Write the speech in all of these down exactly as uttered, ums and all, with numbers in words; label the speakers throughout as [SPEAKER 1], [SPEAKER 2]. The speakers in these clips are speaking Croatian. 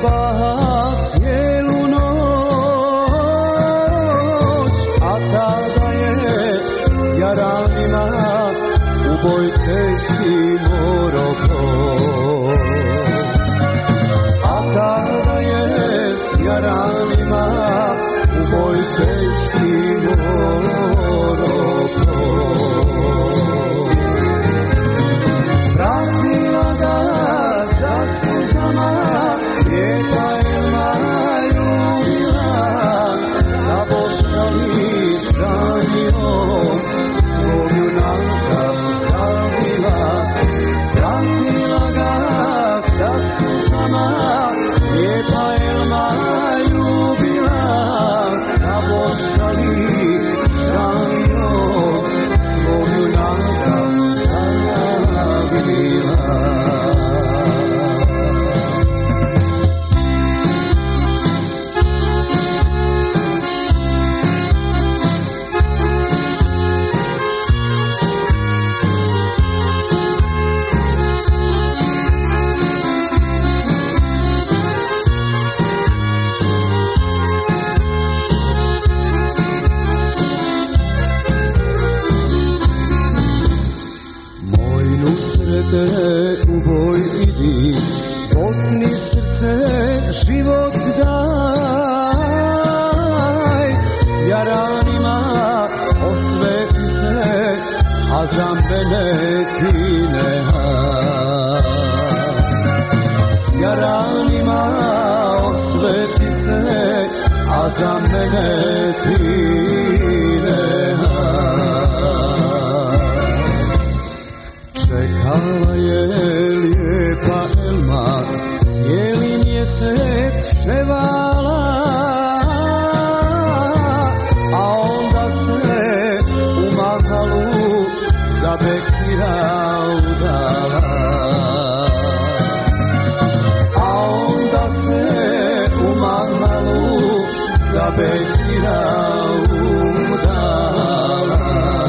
[SPEAKER 1] pjevala cijelu noć, a tada je s jaranima u boj teški morao proć. A tada je s jaranima u boj teški morao proć. Pratila ga sa suzama, lijepa Elma ljubila, sa boščali šanijom svog junaka zavila. Pratila ga sa suzama, lijepa Elma ljubila, sa boščali šanijom svog junaka zavila. Te u boj idi, Bosni srce život daj, s jaranima osveti se, a za mene ti nehaj. S jaranima osveti se, a za mene ti nehaj. Čekala je lijepa Elma, cijeli mjesec ševala, a onda se u Mahalu za Bekira udala. A onda se u Mahalu za Bekira udala.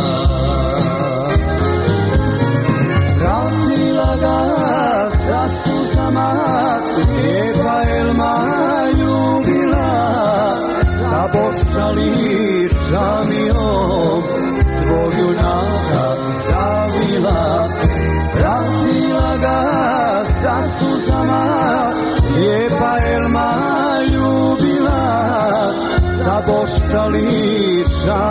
[SPEAKER 1] Sa suzama lijepa Elma ljubila, sa boščali šanijom svog junaka zavila. Pratila ga sa suzama, lijepa Elma ljubila, sa boščali šanijom